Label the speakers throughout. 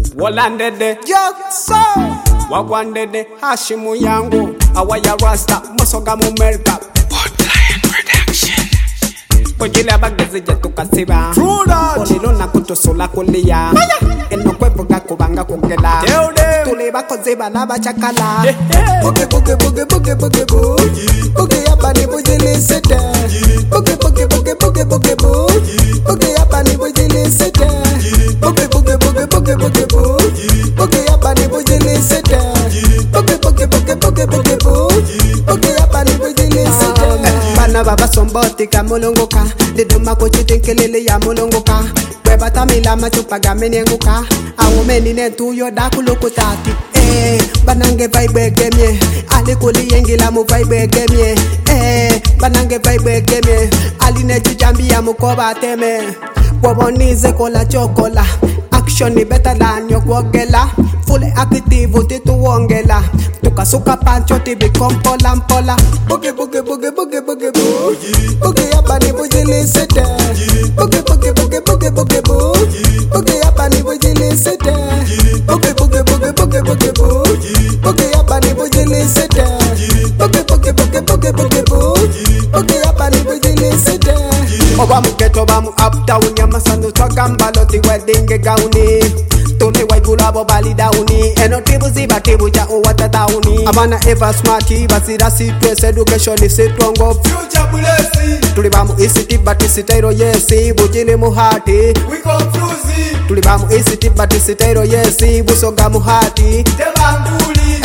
Speaker 1: Walandede Jokso Wagwandede Hashimu yangu Awaya Rasta Mosoga Mumerka
Speaker 2: Woodlion Production.
Speaker 1: Kujile bagezi jetu kasiba
Speaker 2: True that.
Speaker 1: Polilo na kutusula kulia Eno kwevuga kubanga kukela Tuliba koziba na bachakala Buge buge buge buge buge buge Buge yapa ni bujili sete Buge buge buge buge buge buge Buge yapa ni bujili sete Buge buge buge buge buge buge Buge yapa ni bujili sete Buge buge buge buge buge buge Buge yapa ni bujili sete Bana baba somboti kamulunguka Diduma kuchitinkelele ya mulunguka Kweba tamila machupaga menyenguka Awumeni nentuyo dakulukutati Banange vibe gemye Alikuli yengila mu vibe gemye Banange vibe gemye Aline chijambia mukoba teme Wabonize kola chokola Action ni better than yo kwogela Fully active tituongela Tukasuka pancho tibi kompola mpola Buge buge buge buge buge buge Buge yapa ni bujili sete Buge buge buge buge buge buge Buge yapa ni bujili sete Buge buge buge buge buge buge Buge yapa ni bujili sete Buge buge buge buge buge buge Buge yapa ni bujili sete Oba muketo ba mu uptown Yamasando twagamba loti wedding gauni Tuli waigula bo bali dauni Eno tibu ziba tibu ja uwata dauni Amana eva smarty basira sitwes education isitwango
Speaker 2: Future blessing.
Speaker 1: Tulibamu isiti batisitairo yesi Bujili muhati
Speaker 2: We confusing.
Speaker 1: Tulibamu isiti batisitairo yesi Busoga muhati
Speaker 2: Tebanguli.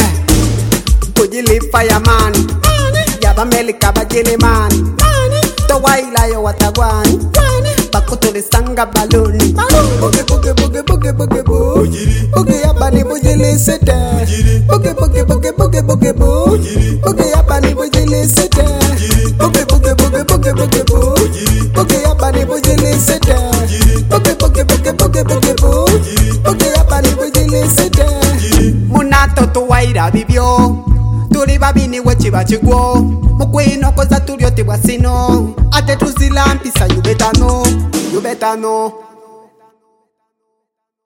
Speaker 1: Bujili fireman Yaba melika bajili man Tawaila yo watagwani Bakutuli sanga baluni Buge buge buge buge buge buge Buge yapa ni bujili sete Buge buge buge buge buge buge Buge yapa ni bujili sete Buge buge buge buge buge buge Buge yapa ni bujili sete Buge buge buge buge buge buge Buge yapa ni bujili sete Munato tuwaira bibyo Turi babini wechi bachigwo Mukwino koza turi oti wasino Ate tuzila mpisa you better know